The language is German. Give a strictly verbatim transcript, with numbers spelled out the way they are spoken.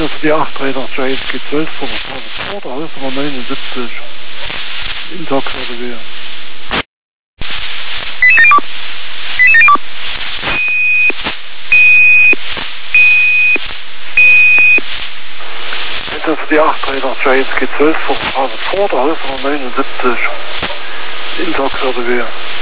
Das ist die acht drei acht J S G zwölf von der Straße, alles Nummer neunundsiebzig. In Sachsen-Revier. Das ist die acht drei acht J S G zwölf von der Straße, alles Nummer neunundsiebzig. In Sachsen-Revier.